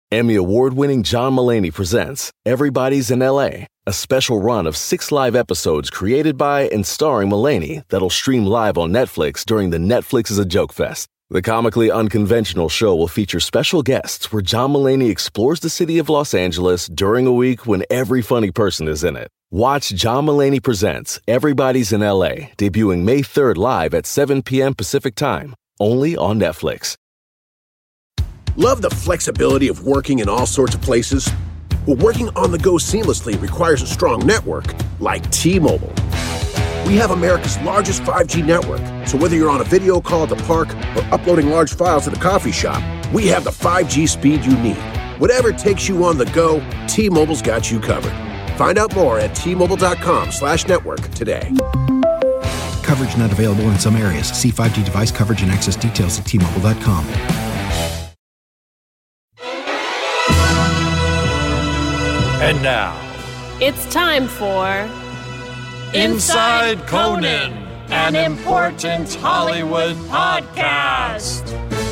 Emmy award-winning John Mulaney presents Everybody's in L.A., a special run of 6 live episodes created by and starring Mulaney that'll stream live on Netflix during the Netflix is a Joke Fest. The comically unconventional show will feature special guests where John Mulaney explores the city of Los Angeles during a week when every funny person is in it. Watch John Mulaney Presents Everybody's in L.A., debuting May 3rd live at 7 p.m. Pacific Time, only on Netflix. Love the flexibility of working in all sorts of places? Well, working on the go seamlessly requires a strong network like T-Mobile. We have America's largest 5G network, so whether you're on a video call at the park or uploading large files at a coffee shop, we have the 5G speed you need. Whatever takes you on the go, T-Mobile's got you covered. Find out more at T-Mobile.com/network today. Coverage not available in some areas. See 5G device coverage and access details at T-Mobile.com. And now, it's time for Inside Conan, an important Hollywood podcast.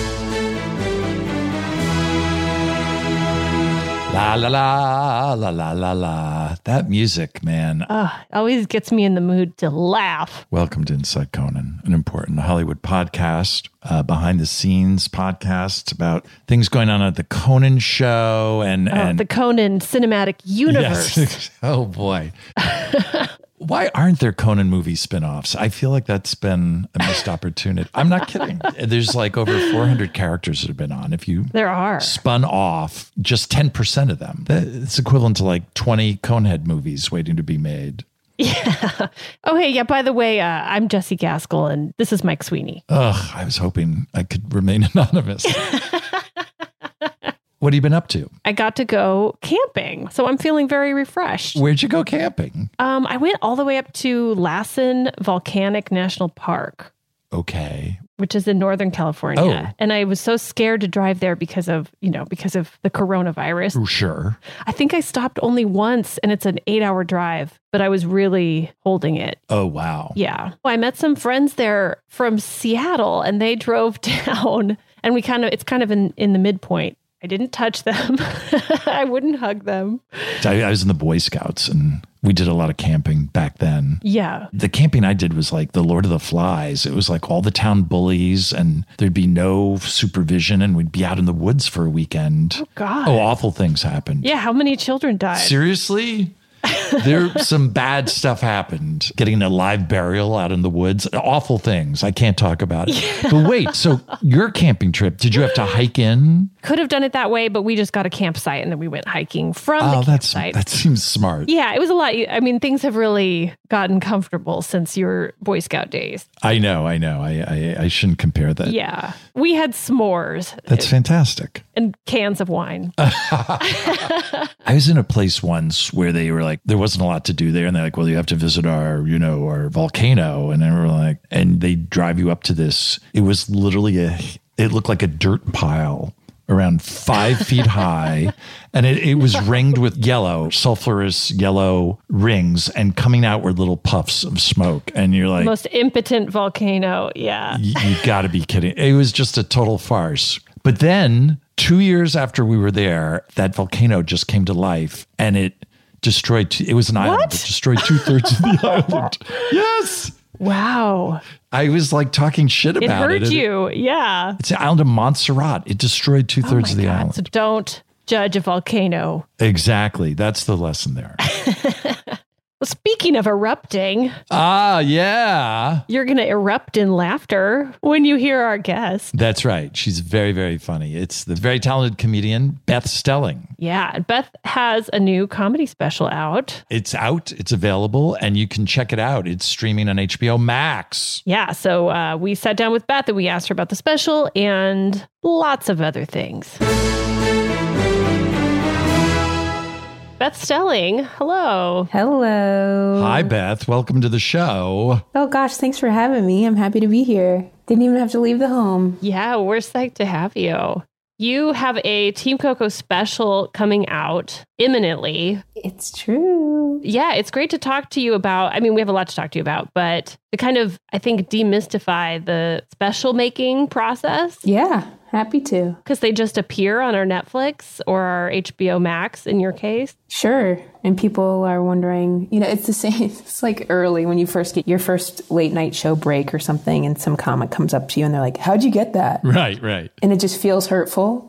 La la la la la la la. That music, man. Always gets me in the mood to laugh. Welcome to Inside Conan, an important Hollywood podcast, behind the scenes podcast about things going on at the Conan show and the Conan cinematic universe. Yes. Oh boy. Why aren't there Conan movie spinoffs? I feel like that's been a missed opportunity. I'm not kidding. There's like over 400 characters that have been on. If you spun off just 10% of them, it's equivalent to like 20 Conehead movies waiting to be made. Yeah. Oh, hey, yeah, by the way, I'm Jesse Gaskell, and this is Mike Sweeney. Ugh, I was hoping I could remain anonymous. What have you been up to? I got to go camping, so I'm feeling very refreshed. Where'd you go camping? I went all the way up to Lassen Volcanic National Park. Okay. Which is in Northern California. And I was so scared to drive there because of the coronavirus. Sure. I think I stopped only once, and it's an 8-hour drive, but I was really holding it. Oh, wow. Yeah. Well, I met some friends there from Seattle, and they drove down, and it's kind of in the midpoint. I didn't touch them. I wouldn't hug them. I was in the Boy Scouts, and we did a lot of camping back then. Yeah. The camping I did was like the Lord of the Flies. It was like all the town bullies, and there'd be no supervision, and we'd be out in the woods for a weekend. Oh, God. Oh, awful things happened. Yeah. How many children died? Seriously? Some bad stuff happened. Getting a live burial out in the woods. Awful things. I can't talk about it. Yeah. But wait, so your camping trip, did you have to hike in? Could have done it that way, but we just got a campsite and then we went hiking from the campsite. That seems smart. Yeah, it was a lot. I mean, things have really gotten comfortable since your Boy Scout days. I know. I shouldn't compare that. Yeah. We had s'mores. That's fantastic. And cans of wine. I was in a place once where they were like, there wasn't a lot to do there. And they're like, well, you have to visit our volcano. And they were like, and they drive you up to this. It was literally it looked like a dirt pile around 5 feet high. And it was ringed with sulfurous yellow rings, and coming out were little puffs of smoke. And you're like, most impotent volcano. Yeah. You gotta be kidding. It was just a total farce. But then 2 years after we were there, that volcano just came to life, and it destroyed. It was an island. It destroyed 2/3 of the island. Yes. Wow. I was like talking shit about it. It hurt you. Yeah. It's the island of Montserrat. It destroyed 2/3 of the island. So don't judge a volcano. Exactly. That's the lesson there. Well, speaking of erupting. Yeah. You're going to erupt in laughter when you hear our guest. That's right. She's very, very funny. It's the very talented comedian, Beth Stelling. Yeah. Beth has a new comedy special out. It's out. It's available, and you can check it out. It's streaming on HBO Max. Yeah. So we sat down with Beth and we asked her about the special and lots of other things. Beth Stelling, hello. Hello. Hi, Beth. Welcome to the show. Oh, gosh, thanks for having me. I'm happy to be here. Didn't even have to leave the home. Yeah, we're psyched to have you. You have a Team Coco special coming out imminently. It's true. Yeah, it's great to talk to you about. I mean, we have a lot to talk to you about, but to kind of, I think, demystify the special making process. Yeah, Happy to. Because they just appear on our Netflix or our HBO Max in your case? Sure. And people are wondering, it's the same. It's like early when you first get your first late night show break or something and some comic comes up to you and they're like, how'd you get that? Right. And it just feels hurtful.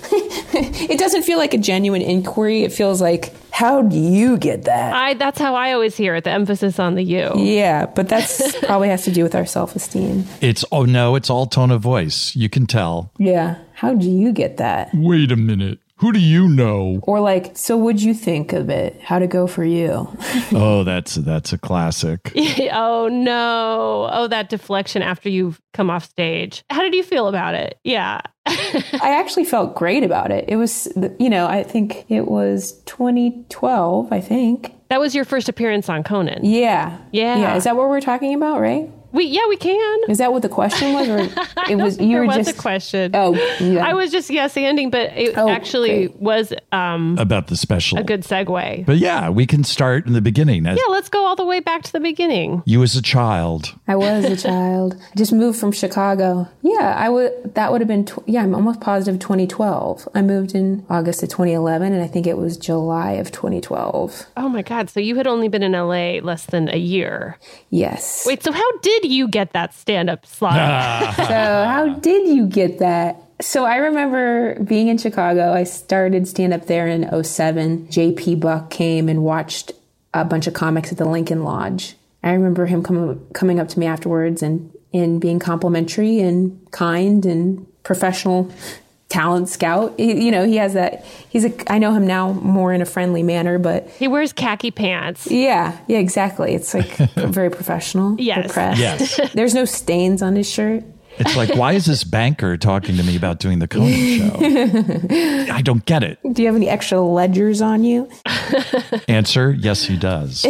It doesn't feel like a genuine inquiry. It feels like, how do you get that? That's how I always hear it, the emphasis on the you. Yeah, but that's probably has to do with our self-esteem. It's all tone of voice. You can tell. Yeah. How do you get that? Wait a minute. Who do you know? Or like, so what'd you think of it? How'd it go for you? Oh, that's a classic. Oh, no. Oh, that deflection after you've come off stage. How did you feel about it? Yeah. I actually felt great about it. It was, I think it was 2012, I think. That was your first appearance on Conan. Yeah. Yeah. Is that what we're talking about, right? We can. Is that what the question was? Or it was there was a question. Oh, yeah. I was just yes-anding, but it actually great. was about the special. A good segue. But yeah, we can start in the beginning. Let's go all the way back to the beginning. You as a child. I was a child. I just moved from Chicago. Yeah, that would have been, I'm almost positive 2012. I moved in August of 2011, and I think it was July of 2012. Oh my God. So you had only been in LA less than a year. Yes. Wait, so how did you get that stand-up slot? So how did you get that? So I remember being in Chicago. I started stand-up there in 2007. JP Buck came and watched a bunch of comics at the Lincoln Lodge. I remember him coming up to me afterwards and being complimentary and kind and professional talent scout. He has that. I know him now more in a friendly manner, but he wears khaki pants. Yeah, exactly. It's like very professional. Yes. Yes. There's no stains on his shirt. It's like, why is this banker talking to me about doing the Conan show? I don't get it. Do you have any extra ledgers on you? Answer, yes, he does.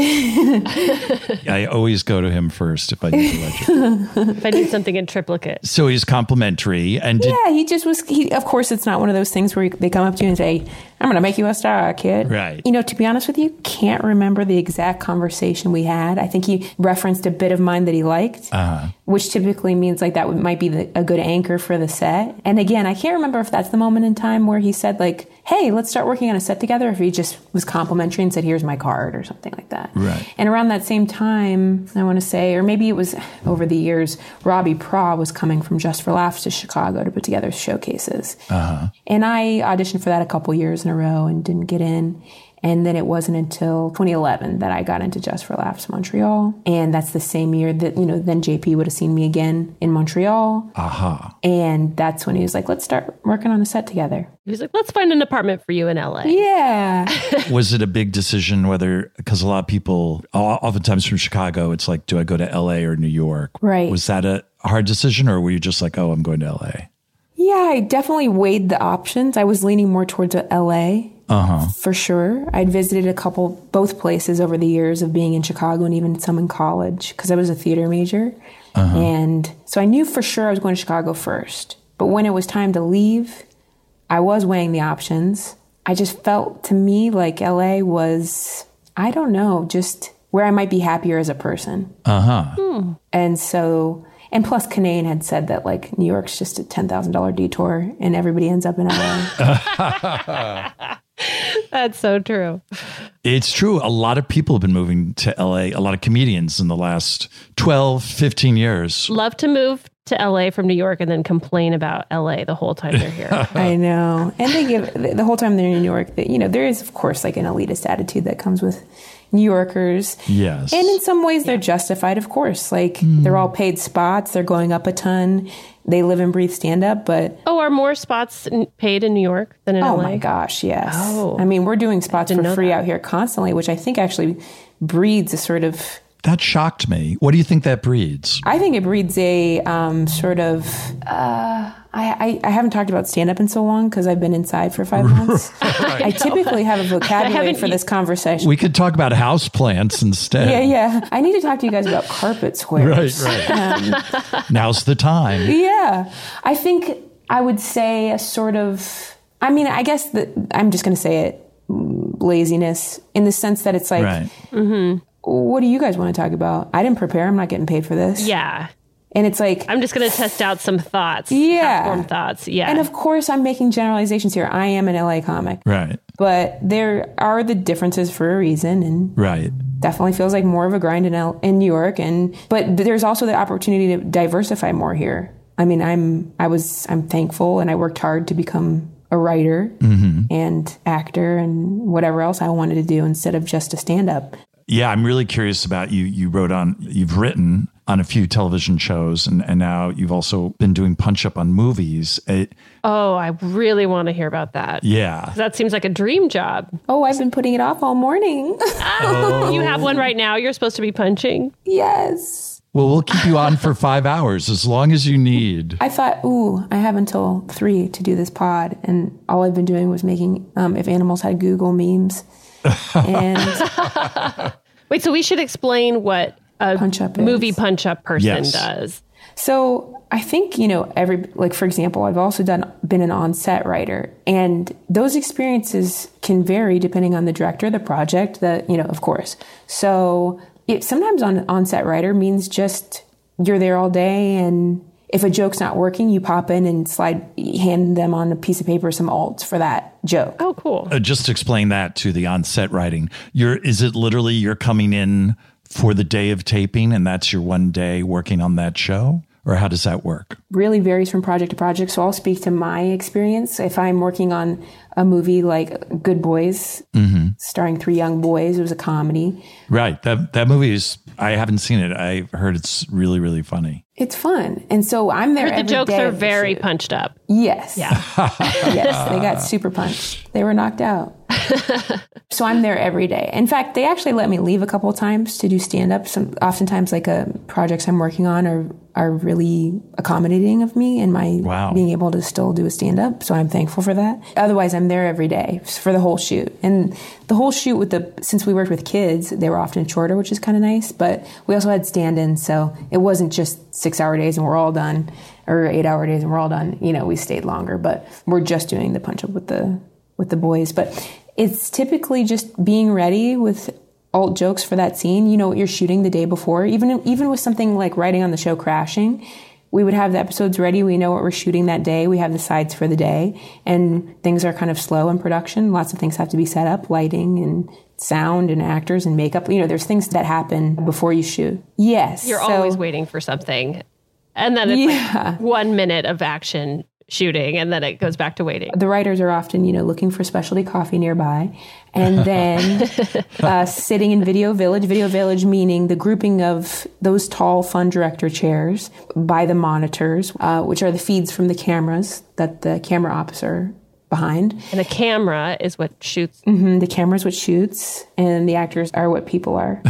I always go to him first if I need a ledger. If I need something in triplicate. So he's complimentary. And he just was, of course, it's not one of those things where they come up to you and say, I'm going to make you a star, kid. Right. To be honest with you, can't remember the exact conversation we had. I think he referenced a bit of mine that he liked, which typically means like that might be a good anchor for the set. And again, I can't remember if that's the moment in time where he said like, hey, let's start working on a set together, if he just was complimentary and said, here's my card or something like that. Right. And around that same time, I want to say, or maybe it was over the years, Robbie Pra was coming from Just for Laughs to Chicago to put together showcases. And I auditioned for that a couple years in a row and didn't get in. And then it wasn't until 2011 that I got into Just for Laughs Montreal. And that's the same year that, then JP would have seen me again in Montreal. And that's when he was like, let's start working on a set together. He was like, let's find an apartment for you in LA. Yeah. Was it a big decision because a lot of people, oftentimes from Chicago, it's like, do I go to LA or New York? Right. Was that a hard decision or were you just like, oh, I'm going to LA? Yeah, I definitely weighed the options. I was leaning more towards LA. For sure. I'd visited both places over the years of being in Chicago and even some in college because I was a theater major. And so I knew for sure I was going to Chicago first. But when it was time to leave, I was weighing the options. I just felt to me like LA was, I don't know, just where I might be happier as a person. And so, and plus Kinane had said that like New York's just a $10,000 detour and everybody ends up in LA. That's so true. It's true. A lot of people have been moving to LA, a lot of comedians in the last 12, 15 years. Love to move to LA from New York and then complain about LA the whole time they're here. I know. And they give, the whole time they're in New York, there is, of course, like an elitist attitude that comes with New Yorkers. Yes. And in some ways they're justified, of course. Like they're all paid spots. They're going up a ton. They live and breathe stand-up, but... Oh, are more spots paid in New York than in LA? Oh my gosh, yes. Oh. I mean, we're doing spots for free out here constantly, which I think actually breeds a sort of... That shocked me. What do you think that breeds? I think it breeds a sort of... I haven't talked about stand-up in so long because I've been inside for 5 months. Right. I typically have a vocabulary for this conversation. We could talk about houseplants instead. Yeah. I need to talk to you guys about carpet squares. Right. Now's the time. Yeah. I think I would say a sort of... I mean, I guess that I'm just going to say it, laziness, in the sense that it's like... Right. What do you guys want to talk about? I didn't prepare. I'm not getting paid for this. Yeah. And it's like, I'm just going to test out some thoughts. Yeah. Form thoughts. Yeah. And of course, I'm making generalizations here. I am an LA comic. Right. But there are the differences for a reason. And right. Definitely feels like more of a grind in New York. But there's also the opportunity to diversify more here. I mean, I'm thankful, and I worked hard to become a writer and actor and whatever else I wanted to do instead of just a stand-up. Yeah, I'm really curious about you. You've written on a few television shows, and now you've also been doing punch-up on movies. I really want to hear about that. Yeah. That seems like a dream job. Oh, I've been putting it off all morning. You have one right now you're supposed to be punching? Yes. Well, we'll keep you on for 5 hours, as long as you need. I thought, I have until 3 to do this pod. And all I've been doing was making If Animals Had Google memes. And wait, so we should explain what a movie punch-up person does. So I think, for example, I've also been an on-set writer. And those experiences can vary depending on the director, the project, of course. So sometimes on-set writer means just you're there all day, and if a joke's not working, you pop in and hand them on a piece of paper some alts for that joke. Oh, cool. Just explain that to the on-set writing. Is it literally you're coming in for the day of taping, and that's your one day working on that show? Or how does that work? Really varies from project to project. So I'll speak to my experience. If I'm working on a movie like Good Boys, starring 3 young boys, it was a comedy. Right. That movie I haven't seen it. I've heard it's really, really funny. It's fun. And so I'm there every day. The jokes are very punched up. Yes. Yeah. Yes, they got super punched. They were knocked out. So I'm there every day. In fact, they actually let me leave a couple of times to do stand-up. Oftentimes, projects I'm working on are really accommodating of me and my being able to still do a stand-up. So I'm thankful for that. Otherwise, I'm there every day for the whole shoot. And the whole shoot since we worked with kids, they were often shorter, which is kind of nice. But we also had stand-ins, so it wasn't just 6-hour days and we're all done, or 8-hour days and we're all done. We stayed longer, but we're just doing the punch-up with the boys. But it's typically just being ready with alt jokes for that scene. You know what you're shooting the day before. Even with something like writing on the show Crashing, we would have the episodes ready. We know what we're shooting that day. We have the sides for the day, and things are kind of slow in production. Lots of things have to be set up, lighting and sound and actors and makeup. There's things that happen before you shoot. Yes. You're always waiting for something. And then it's 1 minute of action shooting, and then it goes back to waiting. The writers are often, looking for specialty coffee nearby, and then sitting in Video Village meaning the grouping of those tall fun director chairs by the monitors, which are the feeds from the cameras that the camera ops are behind. And the camera is what shoots. The camera is what shoots, and the actors are what people are.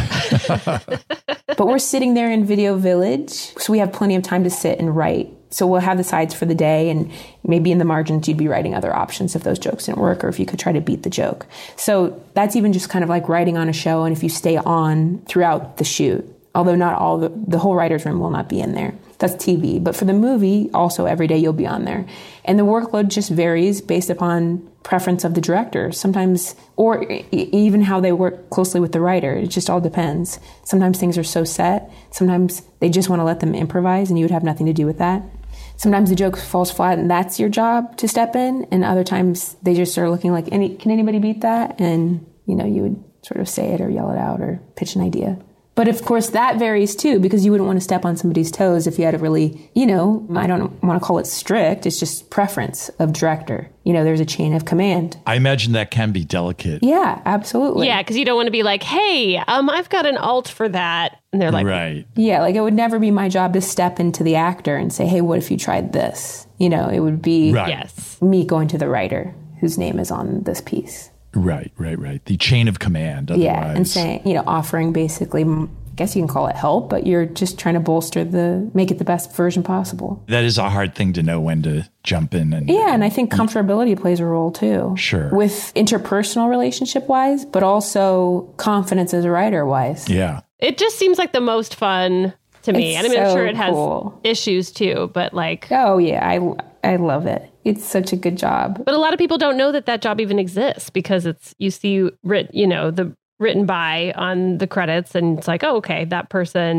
But we're sitting there in Video Village, so we have plenty of time to sit and write. So we'll have the sides for the day, and maybe in the margins you'd be writing other options if those jokes didn't work, or if you could try to beat the joke. So that's even just kind of like writing on a show, and if you stay on throughout the shoot, although not all the whole writer's room will not be in there. That's TV. But for the movie, also every day you'll be on there. And the workload just varies based upon preference of the director. Sometimes, or even how they work closely with the writer. It just all depends. Sometimes things are so set. Sometimes they just want to let them improvise, and you would have nothing to do with that. Sometimes the joke falls flat, and that's your job to step in. And other times they just are looking like, can anybody beat that? And, you would sort of say it or yell it out or pitch an idea. But of course that varies too, because you wouldn't want to step on somebody's toes if you had a really, I don't want to call it strict. It's just preference of director. There's a chain of command. I imagine that can be delicate. Yeah, absolutely. Yeah, because you don't want to be like, hey, I've got an alt for that. And they're like, right. Yeah, it would never be my job to step into the actor and say, hey, what if you tried this? It would be me going to the writer whose name is on this piece. Right. The chain of command. Otherwise. Yeah, and saying, offering basically, I guess you can call it help, but you're just trying to make it the best version possible. That is a hard thing to know when to jump in. And I think comfortability plays a role too. Sure. With interpersonal relationship-wise, but also confidence as a writer-wise. Yeah. It just seems like the most fun to me. It's I'm sure it has cool. issues too, but Oh, yeah, I love it. It's such a good job. But a lot of people don't know that job even exists because you see the written by on the credits, and it's like, oh, okay, that person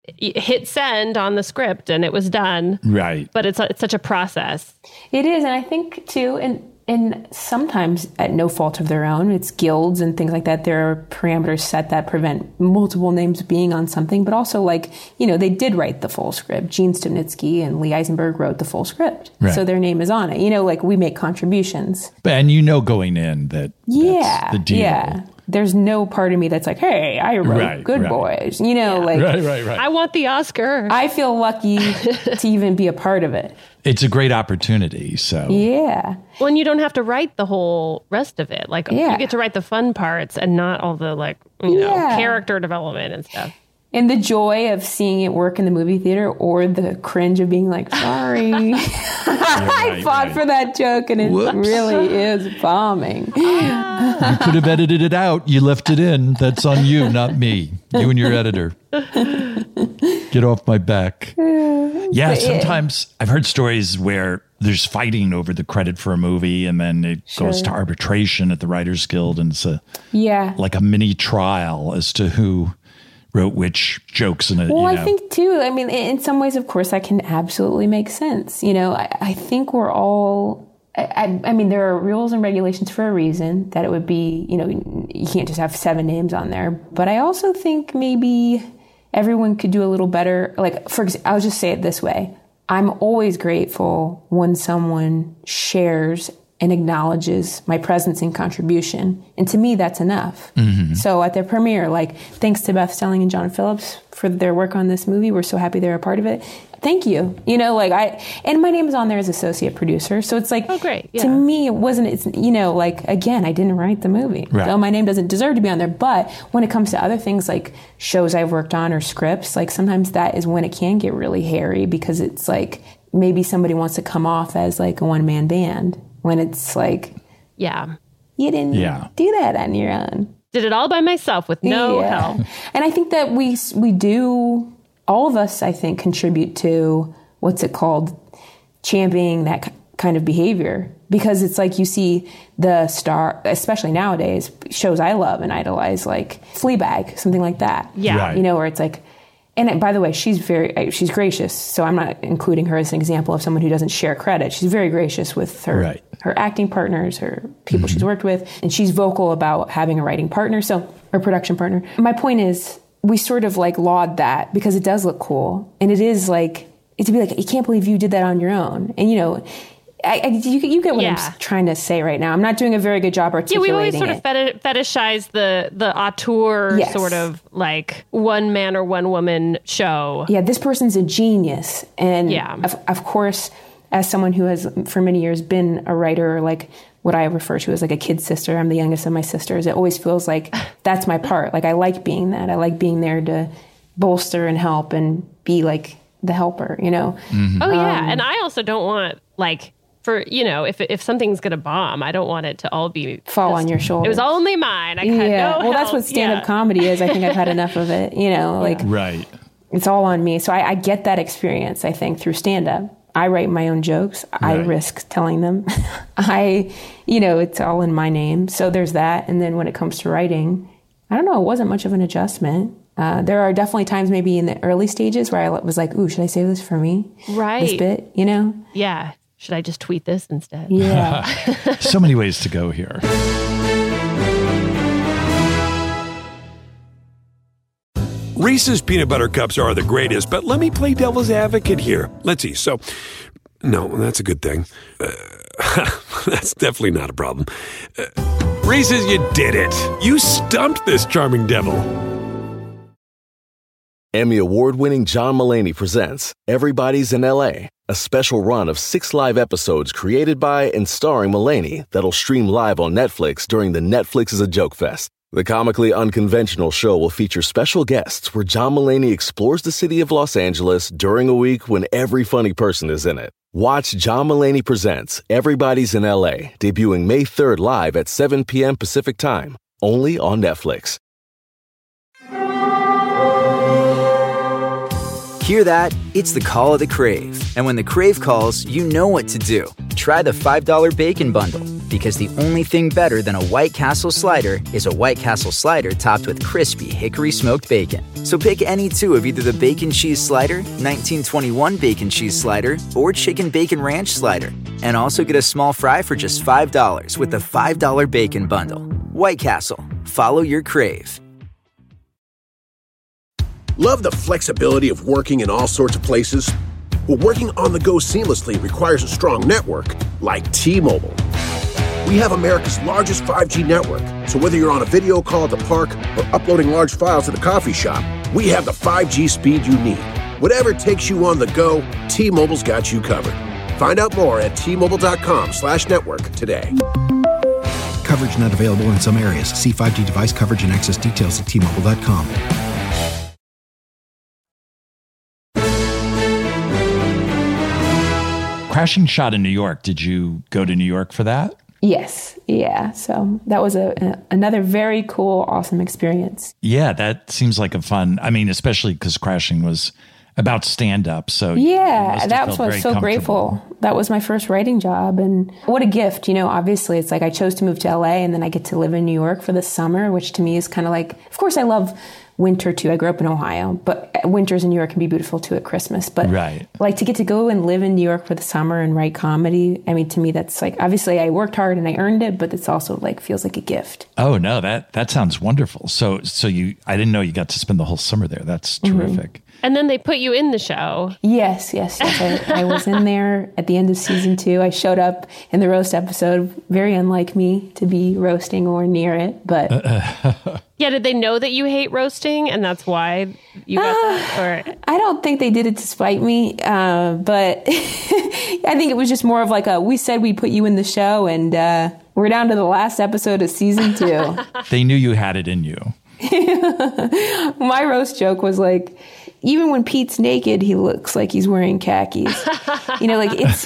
hit send on the script and it was done. Right. But it's such a process. It is. And I think, too, and sometimes at no fault of their own, it's guilds and things like that. There are parameters set that prevent multiple names being on something. But also, like, they did write the full script. Gene Stupnitsky and Lee Eisenberg wrote the full script. Right. So their name is on it. Like, we make contributions. And going in that that's the deal. Yeah. There's no part of me that's like, hey, I wrote Good Boys. Right. I want the Oscar. I feel lucky to even be a part of it. It's a great opportunity. So yeah. Well, and you don't have to write the whole rest of it. Like you get to write the fun parts and not all the character development and stuff. And the joy of seeing it work in the movie theater, or the cringe of being like, sorry, I fought for that joke and it really is bombing. You could have edited it out. You left it in. That's on you, not me. You and your editor. Get off my back. Yeah, sometimes I've heard stories where there's fighting over the credit for a movie and then it goes to arbitration at the Writers Guild and it's like a mini trial as to who wrote which jokes in it. Well, I think too, in some ways, of course, that can absolutely make sense. I think we're all, there are rules and regulations for a reason that it would be, you can't just have 7 names on there. But I also think maybe everyone could do a little better. Like, I'll just say it this way. I'm always grateful when someone shares and acknowledges my presence and contribution. And to me, that's enough. Mm-hmm. So at the premiere, thanks to Beth Stelling and John Phillips for their work on this movie. We're so happy they're a part of it. Thank you. And my name is on there as associate producer. So it's like, oh, great. Yeah. To me, again, I didn't write the movie. Right. So my name doesn't deserve to be on there. But when it comes to other things like shows I've worked on or scripts, sometimes that is when it can get really hairy because it's maybe somebody wants to come off as a one-man band. When it's you didn't do that on your own. Did it all by myself with no help. And I think that we do, all of us, I think, contribute to, championing that kind of behavior. Because it's you see the star, especially nowadays, shows I love and idolize, like Fleabag, something like that. Yeah. Right. Where it's and by the way, she's gracious. So I'm not including her as an example of someone who doesn't share credit. She's very gracious with her acting partners, her people she's worked with. And she's vocal about having a writing partner, or production partner. My point is, we sort of laud that because it does look cool. And it is it to be I can't believe you did that on your own. And you get what I'm trying to say right now. I'm not doing a very good job articulating it. Yeah, we always sort of fetishize the auteur sort of one man or one woman show. Yeah, this person's a genius. And of course, as someone who has for many years been a writer, what I refer to as a kid sister, I'm the youngest of my sisters. It always feels like that's my part. I like being that. I like being there to bolster and help and be the helper, Mm-hmm. Oh, yeah. And I also don't want if something's going to bomb, I don't want it to all be fall on your shoulders. It was only mine. I had no help. That's what stand-up comedy is. I think I've had enough of it, right. It's all on me. So I get that experience, I think, through stand-up. I write my own jokes. I risk telling them. It's all in my name. So there's that. And then when it comes to writing, I don't know, it wasn't much of an adjustment. There are definitely times maybe in the early stages where I was ooh, should I save this for me? Right. This bit, Yeah. Should I just tweet this instead? Yeah. So many ways to go here. Reese's peanut butter cups are the greatest, but let me play devil's advocate here. Let's see. So, no, that's a good thing. That's definitely not a problem. Reese's, you did it. You stumped this charming devil. Emmy award-winning John Mulaney presents Everybody's in L.A., a special run of 6 live episodes created by and starring Mulaney that'll stream live on Netflix during the Netflix is a Joke Fest. The comically unconventional show will feature special guests where John Mulaney explores the city of Los Angeles during a week when every funny person is in it. Watch John Mulaney Presents Everybody's in L.A., debuting May 3rd live at 7 p.m. Pacific Time, only on Netflix. Hear that? It's the call of the Crave. And when the Crave calls, you know what to do. Try the $5 Bacon Bundle, because the only thing better than a White Castle slider is a White Castle slider topped with crispy hickory smoked bacon. So pick any two of either the Bacon Cheese Slider, 1921 Bacon Cheese Slider, or Chicken Bacon Ranch Slider. And also get a small fry for just $5 with the $5 Bacon Bundle. White Castle. Follow your Crave. Love the flexibility of working in all sorts of places? Well, working on the go seamlessly requires a strong network like T-Mobile. We have America's largest 5G network, so whether you're on a video call at the park or uploading large files at a coffee shop, we have the 5G speed you need. Whatever takes you on the go, T-Mobile's got you covered. Find out more at T-Mobile.com/network today. Coverage not available in some areas. See 5G device coverage and access details at T-Mobile.com. Crashing shot in New York. Did you go to New York for that? Yes. Yeah. So that was another very cool, awesome experience. Yeah, that seems like a fun, I mean, especially because Crashing was about stand-up. So yeah, that's why I was so grateful. That was my first writing job. And what a gift. You know, obviously it's like I chose to move to LA and then I get to live in New York for the summer, which to me is kind of like, of course I love winter too. I grew up in Ohio, but winters in New York can be beautiful too at Christmas. But right. Like to get to go and live in New York for the summer and write comedy, I mean, to me, that's like, obviously I worked hard and I earned it, but it's also like, feels like a gift. Oh no, that sounds wonderful. So I didn't know you got to spend the whole summer there. That's terrific. Mm-hmm. And then they put you in the show. Yes. I was in there at the end of season 2. I showed up in the roast episode, very unlike me to be roasting or near it, but... Yeah, did they know that you hate roasting and that's why you got that? Or? I don't think they did it to spite me, but I think it was just more of like we said we'd put you in the show and we're down to the last episode of season 2. They knew you had it in you. My roast joke was like, even when Pete's naked, he looks like he's wearing khakis. You know, like it's...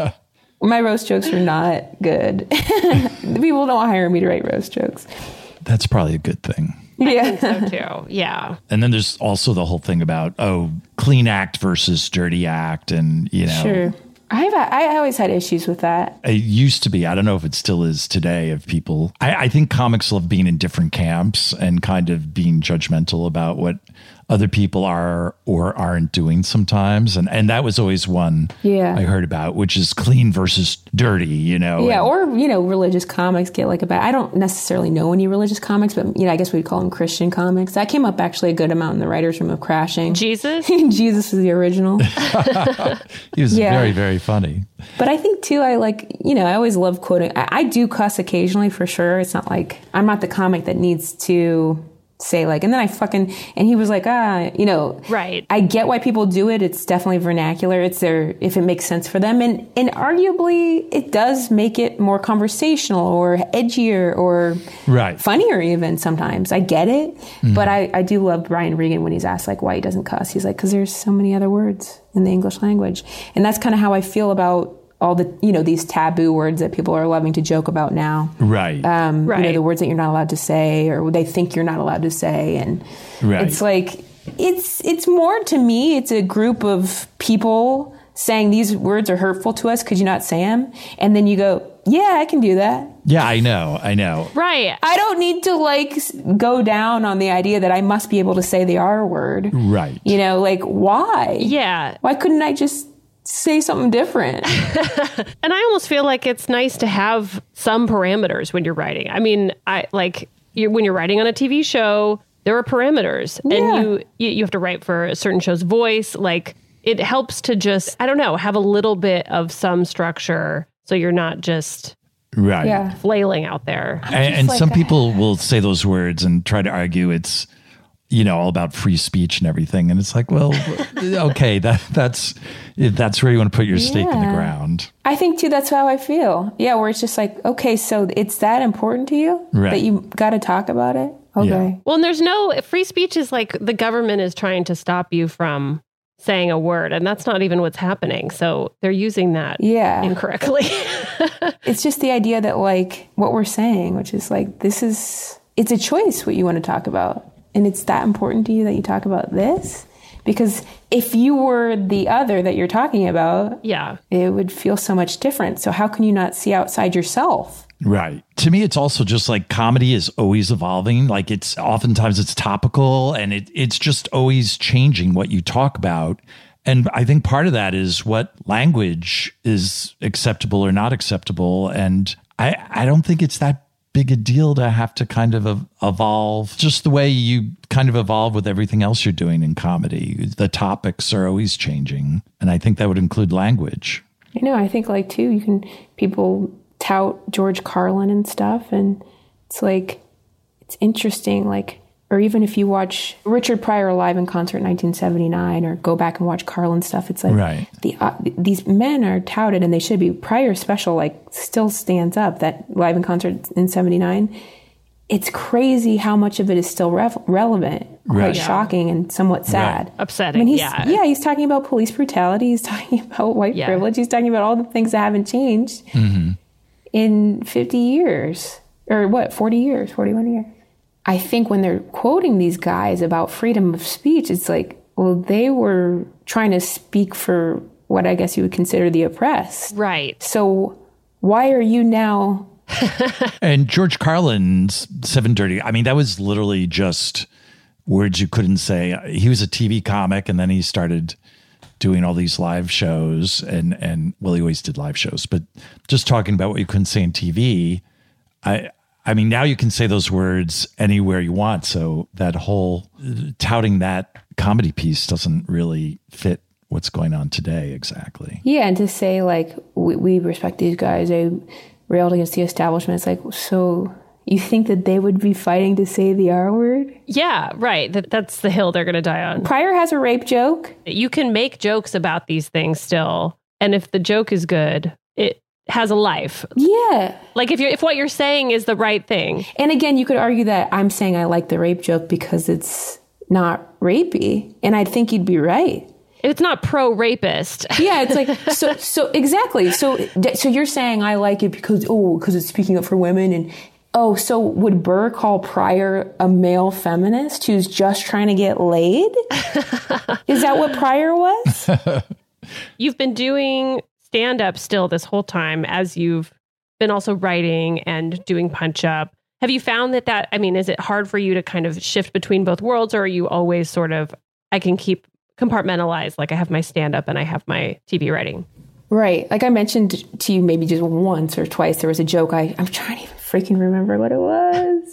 My roast jokes are not good. People don't hire me to write roast jokes. That's probably a good thing. Yeah. I think so too. Yeah. And then there's also the whole thing about, clean act versus dirty act. And, you know. Sure. I always had issues with that. It used to be. I don't know if it still is today of people. I think comics love being in different camps and kind of being judgmental about what other people are or aren't doing sometimes. And that was always one I heard about, which is clean versus dirty, you know. Yeah, or, you know, religious comics get like a bad... I don't necessarily know any religious comics, but, you know, I guess we'd call them Christian comics. That came up actually a good amount in the writer's room of Crashing. Jesus? Jesus is the original. He was very, very funny. But I think, too, I always love quoting. I do cuss occasionally, for sure. It's not like... I'm not the comic that needs to... say like, and then and he was like, you know, right. I get why people do it. It's definitely vernacular. It's if it makes sense for them. And arguably it does make it more conversational or edgier or funnier even sometimes. I get it. Mm-hmm. But I do love Brian Regan when he's asked like why he doesn't cuss. He's like, because there's so many other words in the English language. And that's kind of how I feel about all the, you know, these taboo words that people are loving to joke about now. Right. You know, the words that you're not allowed to say or they think you're not allowed to say. And it's like, it's more to me, it's a group of people saying these words are hurtful to us. Could you not say them? And then you go, yeah, I can do that. Yeah, I know. Right. I don't need to like go down on the idea that I must be able to say the R word. Right. You know, like why? Yeah. Why couldn't I just say something different? And I almost feel like it's nice to have some parameters when you're writing. I mean, when you're writing on a TV show, there are parameters, and you have to write for a certain show's voice. Like it helps to just, I don't know, have a little bit of some structure, so you're not just flailing out there. And some people will say those words and try to argue it's, you know, all about free speech and everything. And it's like, well, okay, that's where you want to put your stake in the ground. I think too, that's how I feel. Yeah. Where it's just like, okay, so it's that important to you that you got to talk about it. Okay. Yeah. Well, and there's no free speech is like the government is trying to stop you from saying a word, and that's not even what's happening. So they're using that incorrectly. It's just the idea that like what we're saying, which is like, it's a choice what you want to talk about. And it's that important to you that you talk about this. Because if you were the other that you're talking about, it would feel so much different. So how can you not see outside yourself? Right. To me, it's also just like comedy is always evolving. Like oftentimes it's topical and it's just always changing what you talk about. And I think part of that is what language is acceptable or not acceptable. And I don't think it's that big a deal to have to kind of evolve just the way you kind of evolve with everything else you're doing in comedy. The topics are always changing. And I think that would include language. I think like too, people tout George Carlin and stuff. And it's like, it's interesting, like, or even if you watch Richard Pryor live in concert in 1979 or go back and watch Carlin stuff, it's like these men are touted and they should be. Pryor's special like still stands up, that live in concert in 79. It's crazy how much of it is still relevant, quite shocking and somewhat sad. Upsetting, he's talking about police brutality. He's talking about white privilege. He's talking about all the things that haven't changed in 50 years. Or what, 40 years, 41 years. I think when they're quoting these guys about freedom of speech, it's like, well, they were trying to speak for what I guess you would consider the oppressed. Right. So why are you now... And George Carlin's 7:30, I mean, that was literally just words you couldn't say. He was a TV comic, and then he started doing all these live shows. And well, he always did live shows, but just talking about what you couldn't say on TV, I mean, now you can say those words anywhere you want. So that whole touting that comedy piece doesn't really fit what's going on today exactly. Yeah, and to say, like, we respect these guys, they railed against the establishment. It's like, so you think that they would be fighting to say the R word? Yeah, right. That's the hill they're going to die on. Pryor has a rape joke. You can make jokes about these things still. And if the joke is good, it has a life. Yeah. Like if what you're saying is the right thing. And again, you could argue that I'm saying I like the rape joke because it's not rapey. And I think you'd be right. It's not pro-rapist. Yeah, it's like, so exactly. So you're saying I like it because it's speaking up for women. And so would Burr call Pryor a male feminist who's just trying to get laid? Is that what Pryor was? You've been doing stand-up still this whole time as you've been also writing and doing punch-up. Have you found that, I mean, is it hard for you to kind of shift between both worlds, or are you always sort of, I can keep compartmentalized, like I have my stand-up and I have my TV writing? Right. Like I mentioned to you maybe just once or twice, there was a joke. I'm trying to even freaking remember what it was.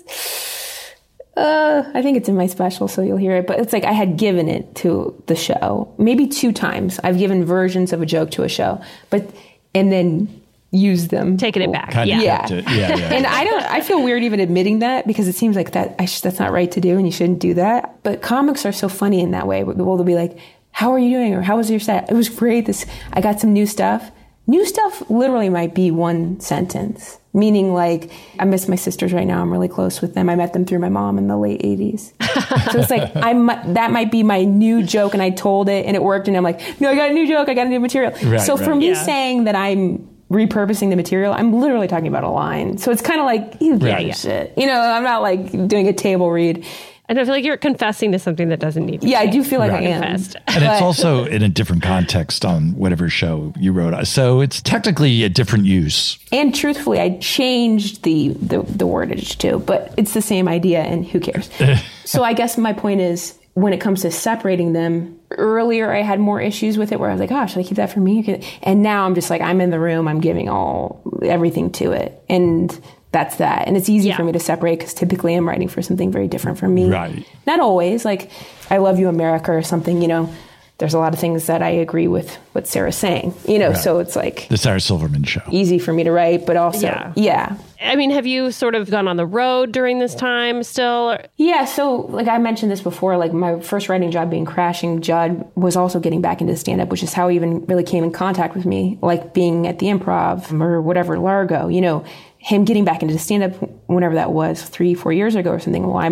I think it's in my special, so you'll hear it. But it's like I had given it to the show. Maybe 2 times. I've given versions of a joke to a show, and then used them. Taking it back. Yeah. And I feel weird even admitting that because it seems like that's not right to do and you shouldn't do that. But comics are so funny in that way. They'll be like, how are you doing? Or how was your set? It was great. I got some new stuff. New stuff literally might be one sentence, meaning like, I miss my sisters right now. I'm really close with them. I met them through my mom in the late 80s. So it's like, that might be my new joke and I told it and it worked and I'm like, no, I got a new joke. I got a new material. Right, for me saying that I'm repurposing the material, I'm literally talking about a line. So it's kind of like, you get shit. I'm not like doing a table read. And I feel like you're confessing to something that doesn't need to be. I do feel like I am. And it's also in a different context on whatever show you wrote. So it's technically a different use. And truthfully, I changed the wordage too, but it's the same idea and who cares? So I guess my point is, when it comes to separating them, earlier I had more issues with it where I was like, oh, should I keep that for me? And now I'm just like, I'm in the room, I'm giving everything to it. And that's that. And it's easy for me to separate because typically I'm writing for something very different from me. Right. Not always. Like, I Love You, America or something, there's a lot of things that I agree with what Sarah's saying, so it's like... The Sarah Silverman Show. Easy for me to write, but also... Yeah. I mean, have you sort of gone on the road during this time still? Yeah, so like I mentioned this before, like my first writing job being Crashing, Judd was also getting back into stand-up, which is how he even really came in contact with me, like being at the Improv or whatever, Largo, him getting back into stand-up whenever that was, 3-4 years ago or something. Well, I'm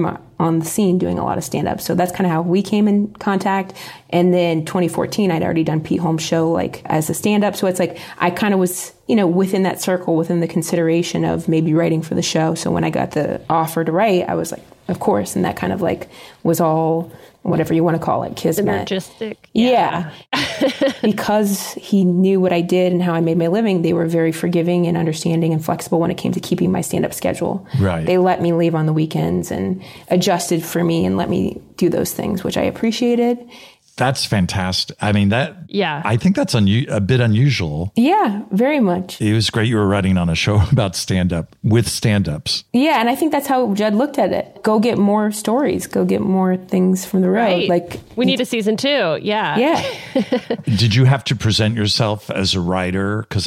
on the scene doing a lot of stand-up. So that's kind of how we came in contact. And then 2014, I'd already done Pete Holmes' show like as a stand-up. So it's like I kind of was, within that circle, within the consideration of maybe writing for the show. So when I got the offer to write, I was like, of course. And that kind of like was all, whatever you want to call it, kismet. Synergistic. Yeah. Because he knew what I did and how I made my living, they were very forgiving and understanding and flexible when it came to keeping my stand-up schedule. Right. They let me leave on the weekends and adjusted for me and let me do those things, which I appreciated. That's fantastic. I mean, Yeah. I think that's a bit unusual. Yeah, very much. It was great you were writing on a show about stand-up with stand-ups. Yeah, and I think that's how Judd looked at it. Go get more stories. Go get more things from the road. Right. Like we need a season 2. Yeah. Yeah. Did you have to present yourself as a writer? Because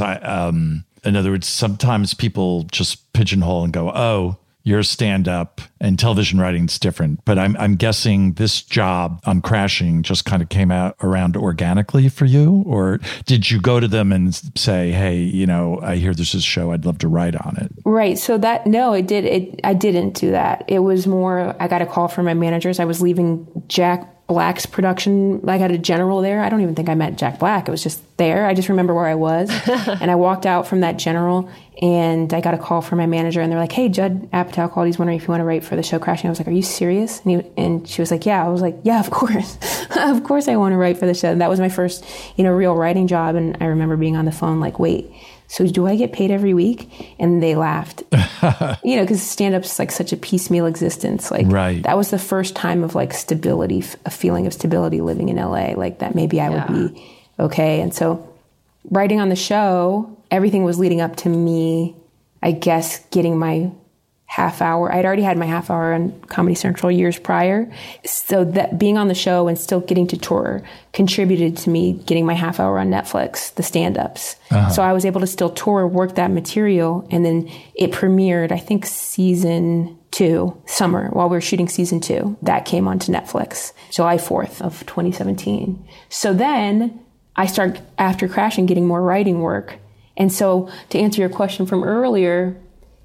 in other words, sometimes people just pigeonhole and go, oh, you're stand-up and television writing's different. But I'm guessing this job on Crashing just kind of came out around organically for you? Or did you go to them and say, hey, I hear there's this show, I'd love to write on it? Right. So I didn't do that. It was more, I got a call from my managers. I was leaving Jack Black's production. I got a general there. I don't even think I met Jack Black. It was just there. I just remember where I was. And I walked out from that general and I got a call from my manager and they're like, hey, Judd Apatow called. He's wondering if you want to write for the show Crashing. I was like, are you serious? And she was like, yeah. I was like, yeah, of course. Of course I want to write for the show. And that was my first, real writing job. And I remember being on the phone like, wait, so do I get paid every week? And they laughed, because stand-up's like such a piecemeal existence. Like right. That was the first time of like stability, a feeling of stability living in LA, like that maybe I would be okay. And so writing on the show, everything was leading up to me, I guess, getting my half hour. I'd already had my half hour on Comedy Central years prior. So that being on the show and still getting to tour contributed to me getting my half hour on Netflix, the stand-ups. Uh-huh. So I was able to still tour, work that material. And then it premiered, I think, season 2, summer, while we were shooting season 2. That came onto Netflix, July 4th of 2017. So then I start, after Crashing, getting more writing work. And so to answer your question from earlier,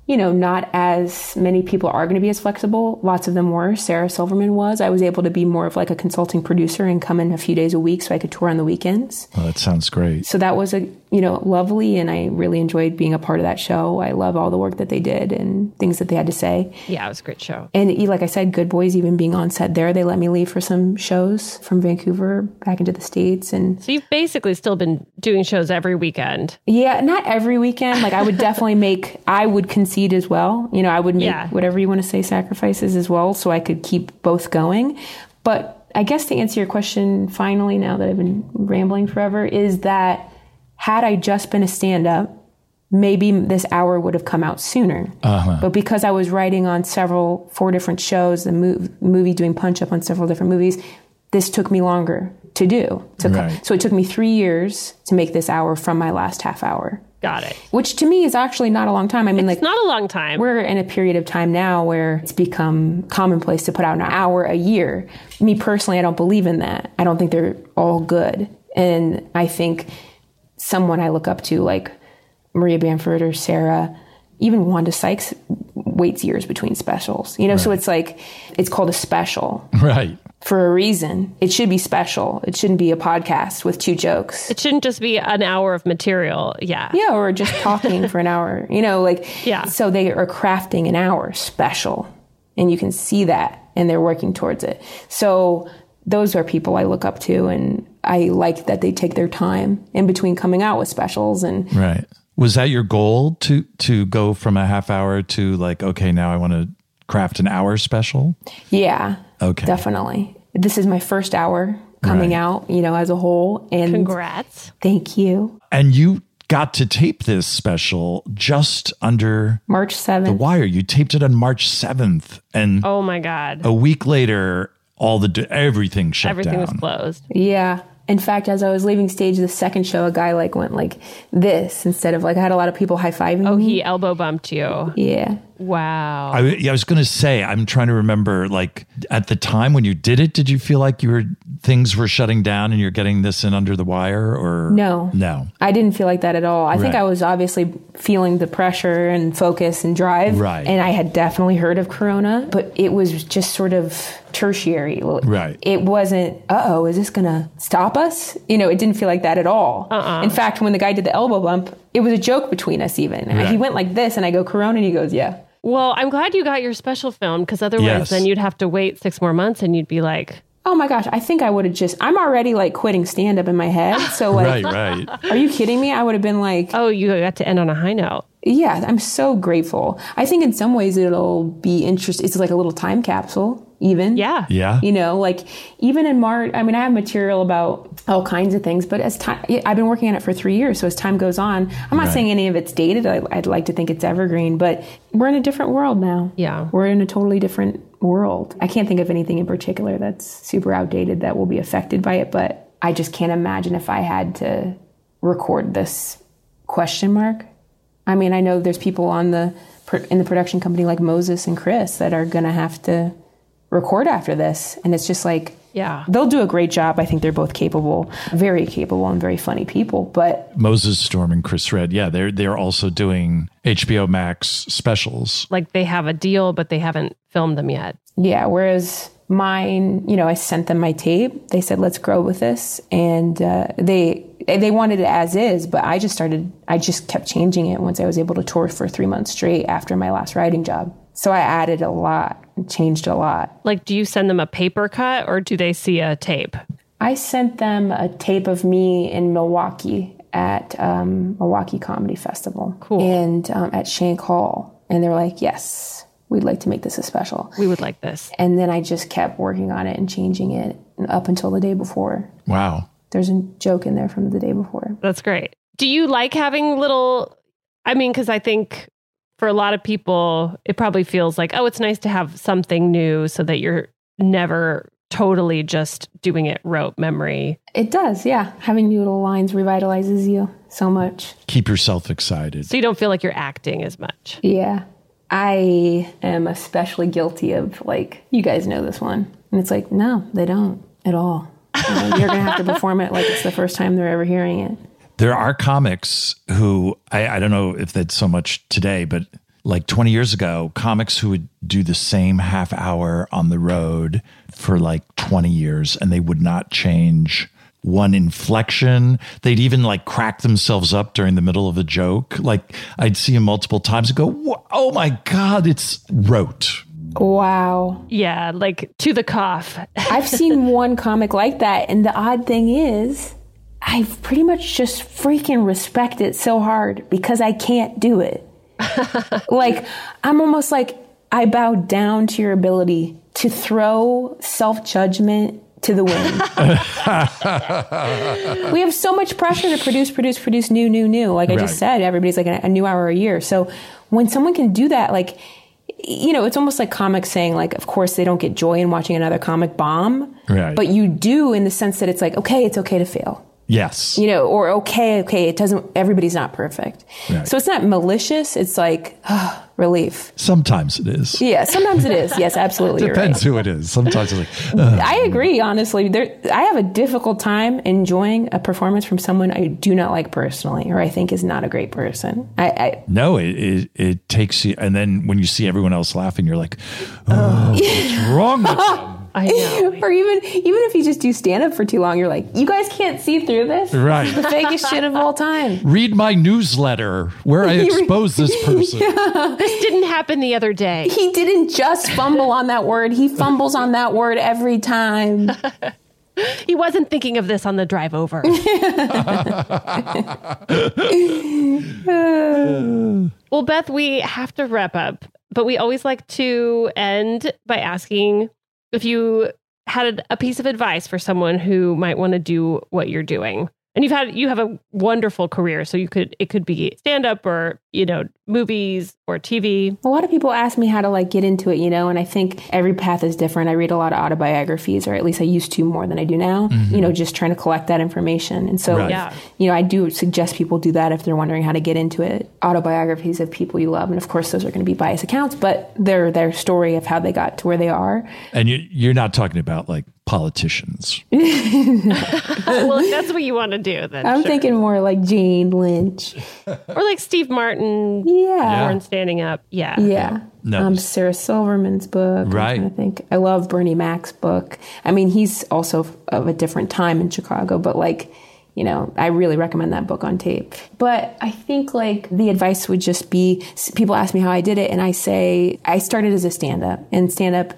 not as many people are going to be as flexible. Lots of them were. Sarah Silverman was. I was able to be more of like a consulting producer and come in a few days a week so I could tour on the weekends. Oh, that sounds great. So that was lovely, and I really enjoyed being a part of that show. I love all the work that they did and things that they had to say. Yeah, it was a great show. And like I said, Good Boys, even being on set there, they let me leave for some shows from Vancouver back into the States. And so you've basically still been doing shows every weekend. Yeah, not every weekend. Like I would definitely I would concede as well. I would make whatever you want to say, sacrifices as well, so I could keep both going. But I guess to answer your question finally, now that I've been rambling forever, is that had I just been a stand-up, maybe this hour would have come out sooner. Uh-huh. But because I was writing on 4 different shows, the movie doing Punch-Up on several different movies, this took me longer to do. Right. So it took me 3 years to make this hour from my last half hour. Got it. Which to me is actually not a long time. I mean, it's not a long time. We're in a period of time now where it's become commonplace to put out an hour a year. Me personally, I don't believe in that. I don't think they're all good. And I think someone I look up to, like Maria Bamford or Sarah, even Wanda Sykes, waits years between specials. Right. So it's like, it's called a special. Right. For a reason. It should be special. It shouldn't be a podcast with 2 jokes. It shouldn't just be an hour of material. Yeah. Yeah, or just talking for an hour. Yeah. So they are crafting an hour special. And you can see that, and they're working towards it. So those are people I look up to, and I like that they take their time in between coming out with specials. And right. Was that your goal to go from a half hour to like, okay, now I want to craft an hour special? Yeah. Okay. Definitely. This is my first hour coming out, as a whole. And congrats. Thank you. And you got to tape this special just under March 7th. The wire. You taped it on March 7th. And oh my God. A week later, everything shut down. Everything was closed. Yeah. In fact, as I was leaving stage, the second show, a guy went like this instead of I had a lot of people high-fiving me. Oh, he elbow bumped you. Yeah. Wow. I was going to say, I'm trying to remember, at the time when you did it, did you feel like you were things were shutting down and you're getting this in under the wire, or No. I didn't feel like that at all. I think I was obviously feeling the pressure and focus and drive. Right. And I had definitely heard of Corona, but it was just sort of tertiary. Right. It wasn't, is this going to stop us? It didn't feel like that at all. In fact, when the guy did the elbow bump, it was a joke between us even. Right. He went like this and I go, Corona, and he goes, yeah. Well, I'm glad you got your special film, because otherwise then you'd have to wait 6 more months and you'd be like, oh my gosh, I think I would have I'm already like quitting stand-up in my head. So like, right. Are you kidding me? I would have been like, oh, you got to end on a high note. Yeah, I'm so grateful. I think in some ways it'll be interesting. It's like a little time capsule, even. Yeah. Yeah. Like even in March, I mean, I have material about all kinds of things, but as time, I've been working on it for 3 years. So as time goes on, I'm not saying any of it's dated. I'd like to think it's evergreen, but we're in a different world now. Yeah. We're in a totally different world. I can't think of anything in particular that's super outdated that will be affected by it, but I just can't imagine if I had to record this question mark. I mean, I know there's people in the production company like Moses and Chris that are going to have to record after this. And it's just like, they'll do a great job. I think they're both very capable and very funny people. But Moses Storm and Chris Redd, they're also doing HBO Max specials. Like they have a deal, but they haven't filmed them yet. Yeah, whereas mine, I sent them my tape. They said, let's grow with this. And they wanted it as is, but I just kept changing it once I was able to tour for 3 months straight after my last writing job. So I added a lot, changed a lot. Like, do you send them a paper cut or do they see a tape? I sent them a tape of me in Milwaukee at Milwaukee Comedy Festival. Cool. And at Shank Hall. And they're like, yes, we'd like to make this a special. We would like this. And then I just kept working on it and changing it up until the day before. Wow. There's a joke in there from the day before. That's great. Do you like having because I think for a lot of people, it probably feels like, it's nice to have something new so that you're never totally just doing it rote memory. It does, yeah. Having new little lines revitalizes you so much. Keep yourself excited. So you don't feel like you're acting as much. Yeah. I am especially guilty of you guys know this one. And it's like, no, they don't at all. You're going to have to perform it like it's the first time they're ever hearing it. There are comics who, I don't know if that's so much today, but like 20 years ago, comics who would do the same half hour on the road for like 20 years and they would not change one inflection. They'd even crack themselves up during the middle of a joke. Like I'd see them multiple times and go, oh my God, it's rote. Wow. Yeah, to the cough. I've seen one comic like that. And the odd thing is, I pretty much just freaking respect it so hard because I can't do it. I'm almost I bow down to your ability to throw self-judgment to the wind. We have so much pressure to produce new. Like I just said, everybody's a new hour a year. So when someone can do that, it's almost like comics saying, of course they don't get joy in watching another comic bomb. Right. But you do in the sense that it's okay, it's okay to fail. Yes. Or okay, it doesn't, everybody's not perfect. Right. So it's not malicious. It's relief. Sometimes it is. Yeah, sometimes it is. Yes, absolutely. Depends who it is. Sometimes it's I agree, honestly. I have a difficult time enjoying a performance from someone I do not like personally, or I think is not a great person. No, it takes you, and then when you see everyone else laughing, you're like, what's wrong with them? I know. Or even if you just do stand-up for too long, you're like, you guys can't see through this? Right. It's the fakest shit of all time. Read my newsletter where I expose this person. Yeah. This didn't happen the other day. He didn't just fumble on that word. He fumbles on that word every time. He wasn't thinking of this on the drive over. Well, Beth, we have to wrap up, but we always like to end by asking if you had a piece of advice for someone who might want to do what you're doing. And you have a wonderful career, so it could be stand-up or, movies or TV. A lot of people ask me how to get into it, and I think every path is different. I read a lot of autobiographies, or at least I used to more than I do now, just trying to collect that information. And so, I do suggest people do that if they're wondering how to get into it. Autobiographies of people you love. And of course, those are going to be biased accounts, but they're their story of how they got to where they are. And you're not talking about politicians. Well, if that's what you want to do, then I'm sure. thinking more like Jane Lynch. Or like Steve Martin. Yeah. Born Standing Up. Yeah. Yeah. No. Sarah Silverman's book. Right. I love Bernie Mac's book. I mean, he's also of a different time in Chicago, but like, you know, I really recommend that book on tape. But I think like the advice would just be, people ask me how I did it, and I say, I started as a stand-up, and stand-up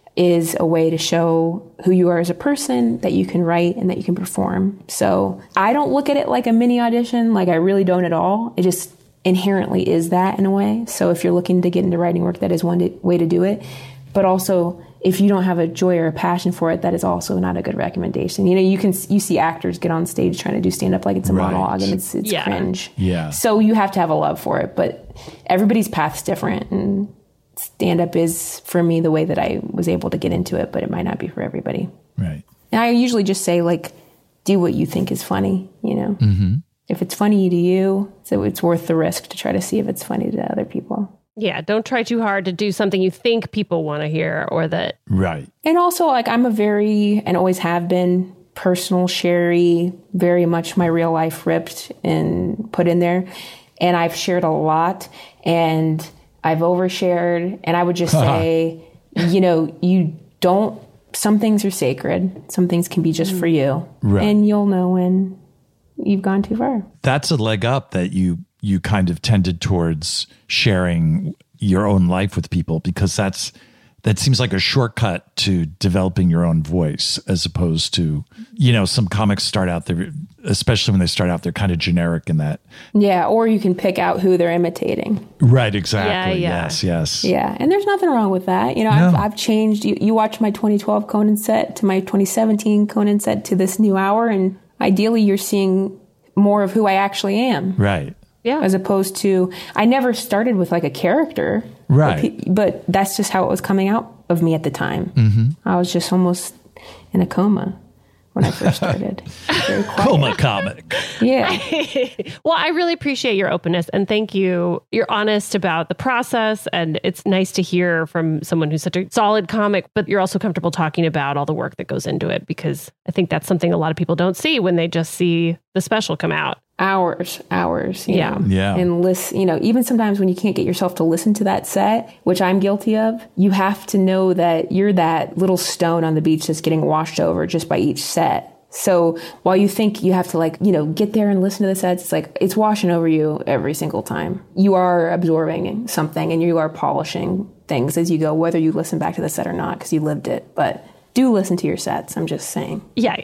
is a way to show who you are as a person, that you can write and that you can perform. So I don't look at it like a mini audition, like I really don't at all. It just inherently is that in a way. So if you're looking to get into writing work, that is one way to do it. But also, if you don't have a joy or a passion for it, that is also not a good recommendation. You know, you see actors get on stage trying to do stand-up like it's a monologue, and it's cringe. Yeah. So you have to have a love for it, but everybody's path's different, and stand-up is, for me, the way that I was able to get into it, but it might not be for everybody. Right. And I usually just say, like, do what you think is funny, you know? Mm-hmm. If it's funny to you, so it's worth the risk to try to see if it's funny to other people. Yeah, don't try too hard to do something you think people want to hear or that... Right. And also, like, I'm a very, and always have been, personal, sherry, very much my real life ripped and put in there. And I've shared a lot, and I've overshared, and I would just say, you know, you don't, some things are sacred. Some things can be just for you. Right. And you'll know when you've gone too far. That's a leg up that you kind of tended towards sharing your own life with people, because that seems like a shortcut to developing your own voice, as opposed to, you know, some comics start out there, especially when they start out, they're kind of generic in that. Yeah. Or you can pick out who they're imitating. Right. Exactly. Yeah. Yes. Yeah. And there's nothing wrong with that. You know, No. I've changed. You watch my 2012 Conan set to my 2017 Conan set to this new hour. And ideally you're seeing more of who I actually am. Right. Yeah. As opposed to, I never started with like a character. Right. But that's just how it was coming out of me at the time. Mm-hmm. I was just almost in a coma when I first started. Very quiet. Coma comic. Yeah. Well, I really appreciate your openness, and thank you. You're honest about the process, and it's nice to hear from someone who's such a solid comic, but you're also comfortable talking about all the work that goes into it, because I think that's something a lot of people don't see when they just see the special come out. Hours, you know. Yeah. And listen, you know, even sometimes when you can't get yourself to listen to that set, which I'm guilty of, you have to know that you're that little stone on the beach that's getting washed over just by each set. So while you think you have to, like, you know, get there and listen to the sets, it's like, it's washing over you every single time. You are absorbing something, and you are polishing things as you go, whether you listen back to the set or not, because you lived it. But do listen to your sets. I'm just saying. Yeah.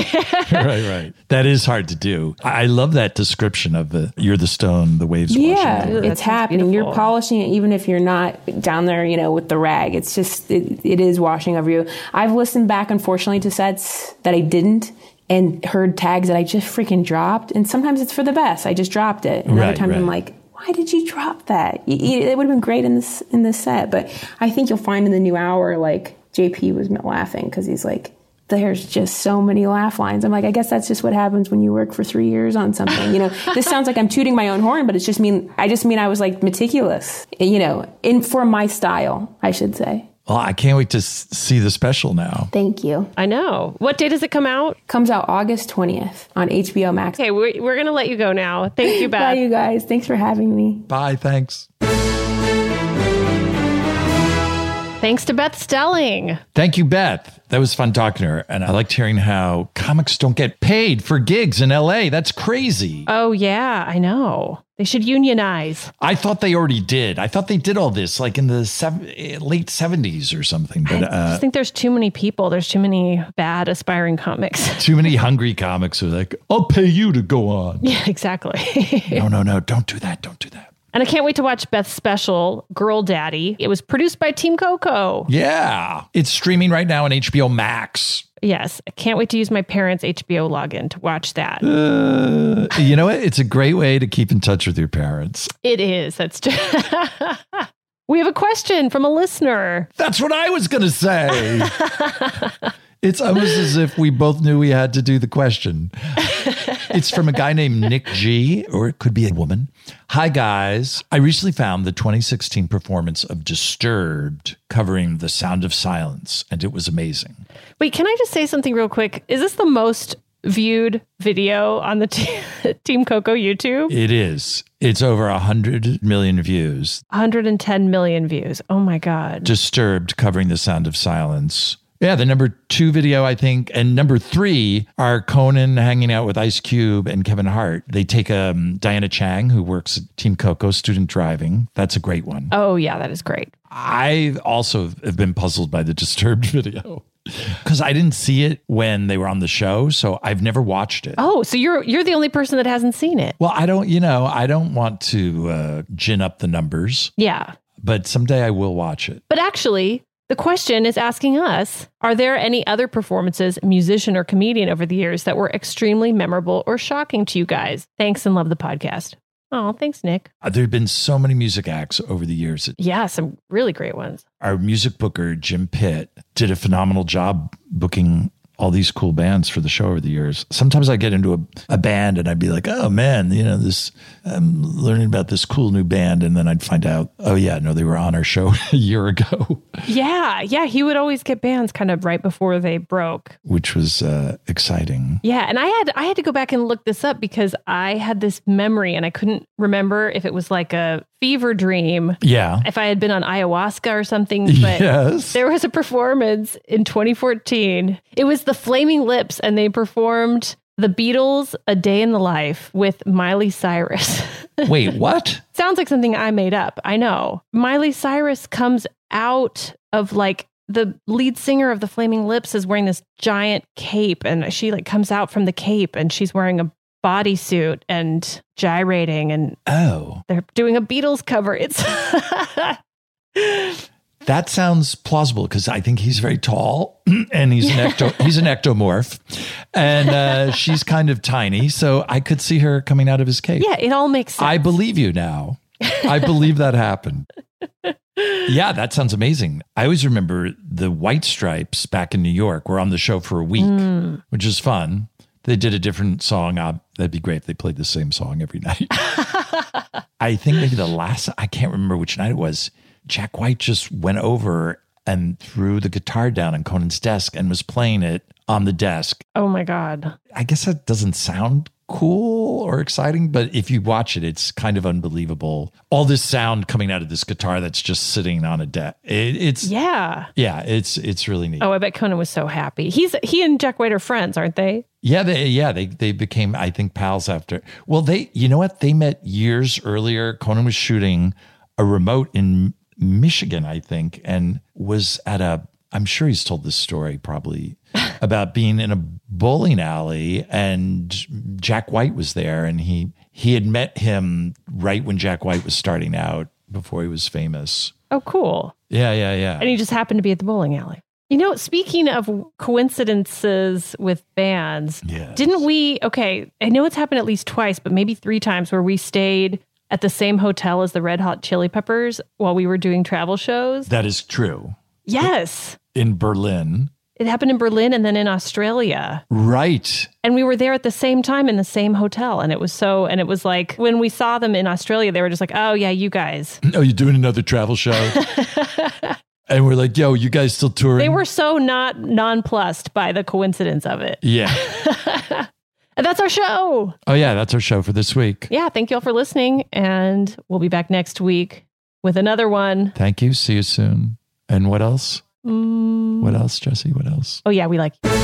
Right. That is hard to do. I love that description of you're the stone, the waves washing over. Yeah, it's happening. beautiful. You're polishing it, even if you're not down there, you know, with the rag. It's just, it is washing over you. I've listened back, unfortunately, to sets that I didn't, and heard tags that I just freaking dropped. And sometimes it's for the best. I just dropped it. And other times I'm like, why did you drop that? It would have been great in this set. But I think you'll find in the new hour, like, JP was laughing because he's like, there's just so many laugh lines. I'm like, I guess that's just what happens when you work for 3 years on something. You know, this sounds like I'm tooting my own horn, but I just mean I was like meticulous, you know, for my style, I should say. Well, I can't wait to see the special now. Thank you. I know. What day does it come out? Comes out August 20th on HBO Max. Okay, we're going to let you go now. Thank you, Beth. Bye, you guys. Thanks for having me. Bye. Thanks. Thanks to Beth Stelling. Thank you, Beth. That was fun talking to her. And I liked hearing how comics don't get paid for gigs in LA. That's crazy. Oh, yeah, I know. They should unionize. I thought they already did. I thought they did all this like in the late 70s or something. But I just think there's too many people. There's too many bad aspiring comics. Too many hungry comics who are like, I'll pay you to go on. Yeah, exactly. No. Don't do that. Don't do that. And I can't wait to watch Beth's special, Girl Daddy. It was produced by Team Coco. Yeah. It's streaming right now on HBO Max. Yes. I can't wait to use my parents' HBO login to watch that. You know what? It's a great way to keep in touch with your parents. It is. That's true. We have a question from a listener. That's what I was going to say. It's almost as if we both knew we had to do the question. It's from a guy named Nick G, or it could be a woman. Hi, guys. I recently found the 2016 performance of Disturbed covering The Sound of Silence, and it was amazing. Wait, can I just say something real quick? Is this the most viewed video on the Team Coco YouTube? It is. It's over 100 million views. 110 million views. Oh my God. Disturbed, covering the sound of silence. Yeah, the number 2 video, I think, and number 3 are Conan hanging out with Ice Cube and Kevin Hart. They take Diana Chang, who works at Team Coco, student driving. That's a great one. Oh, yeah, that is great. I also have been puzzled by the Disturbed video because I didn't see it when they were on the show, so I've never watched it. Oh, so you're the only person that hasn't seen it. Well, I don't want to gin up the numbers. Yeah. But someday I will watch it. But actually, the question is asking us, are there any other performances, musician or comedian over the years that were extremely memorable or shocking to you guys? Thanks and love the podcast. Oh, thanks, Nick. There have been so many music acts over the years. Yeah, some really great ones. Our music booker, Jim Pitt, did a phenomenal job booking all these cool bands for the show over the years. Sometimes I get into a band and I'd be like, oh man, I'm learning about this cool new band. And then I'd find out, oh yeah, no, they were on our show a year ago. Yeah. He would always get bands kind of right before they broke. Which was exciting. Yeah. And I had to go back and look this up because I had this memory and I couldn't remember if it was like a fever dream. Yeah. If I had been on ayahuasca or something. But yes. There was a performance in 2014. It was the Flaming Lips, and they performed the Beatles' A Day in the Life with Miley Cyrus. Wait, what? Sounds like something I made up. I know. Miley Cyrus comes out of like the lead singer of the Flaming Lips is wearing this giant cape, and she like comes out from the cape and she's wearing a bodysuit and gyrating, and they're doing a Beatles cover. It's that sounds plausible because I think he's very tall and he's an ectomorph, and she's kind of tiny, so I could see her coming out of his cape. Yeah, it all makes sense. I believe you now. I believe that happened. Yeah, that sounds amazing. I always remember the White Stripes back in New York were on the show for a week, which is fun. They did a different song. That'd be great if they played the same song every night. I think maybe I can't remember which night it was. Jack White just went over and threw the guitar down on Conan's desk and was playing it on the desk. Oh my God. I guess that doesn't sound cool or exciting, but if you watch it, it's kind of unbelievable. All this sound coming out of this guitar that's just sitting on a desk. It's really neat. Oh, I bet Conan was so happy. He and Jack White are friends, aren't they? Yeah, they became, I think, pals after. Well, you know what? They met years earlier. Conan was shooting a remote in Michigan, I think, and was I'm sure he's told this story probably about being in a bowling alley, and Jack White was there, and he had met him right when Jack White was starting out before he was famous. Oh, cool. Yeah. And he just happened to be at the bowling alley. You know, speaking of coincidences with bands, yes. Didn't we, I know it's happened at least twice, but maybe 3 times where we stayed at the same hotel as the Red Hot Chili Peppers while we were doing travel shows? That is true. Yes. In Berlin. It happened in Berlin and then in Australia. Right. And we were there at the same time in the same hotel. And it was like, when we saw them in Australia, they were just like, oh yeah, you guys. Oh, you're doing another travel show? And we're like, yo, you guys still touring? They were so not nonplussed by the coincidence of it. Yeah. And that's our show. Oh yeah, that's our show for this week. Yeah, thank you all for listening. And we'll be back next week with another one. Thank you. See you soon. And what else? What else, Jesse? What else? Oh, yeah, we like you.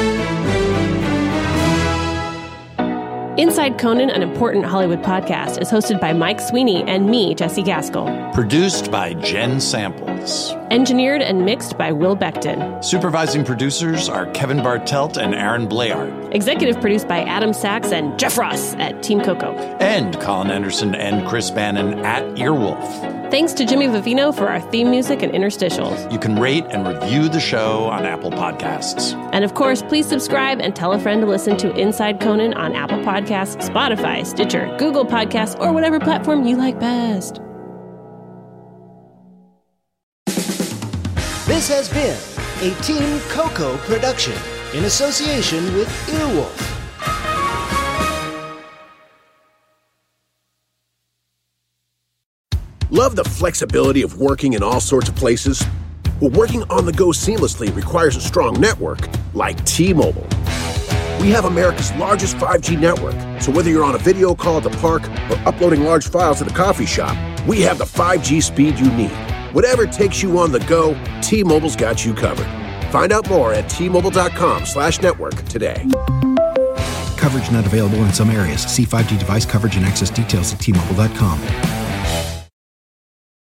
Inside Conan, an important Hollywood podcast, is hosted by Mike Sweeney and me, Jesse Gaskell. Produced by Jen Samples. Engineered and mixed by Will Beckton. Supervising producers are Kevin Bartelt and Aaron Blayard. Executive produced by Adam Sachs and Jeff Ross at Team Coco. And Colin Anderson and Chris Bannon at Earwolf. Thanks to Jimmy Vivino for our theme music and interstitials. You can rate and review the show on Apple Podcasts. And of course, please subscribe and tell a friend to listen to Inside Conan on Apple Podcasts, Spotify, Stitcher, Google Podcasts, or whatever platform you like best. This has been a Team Coco production in association with Earwolf. Love the flexibility of working in all sorts of places? But working on the go seamlessly requires a strong network like T-Mobile. We have America's largest 5G network, so whether you're on a video call at the park or uploading large files at a coffee shop, we have the 5G speed you need. Whatever takes you on the go, T-Mobile's got you covered. Find out more at T-Mobile.com/network today. Coverage not available in some areas. See 5G device coverage and access details at T-Mobile.com.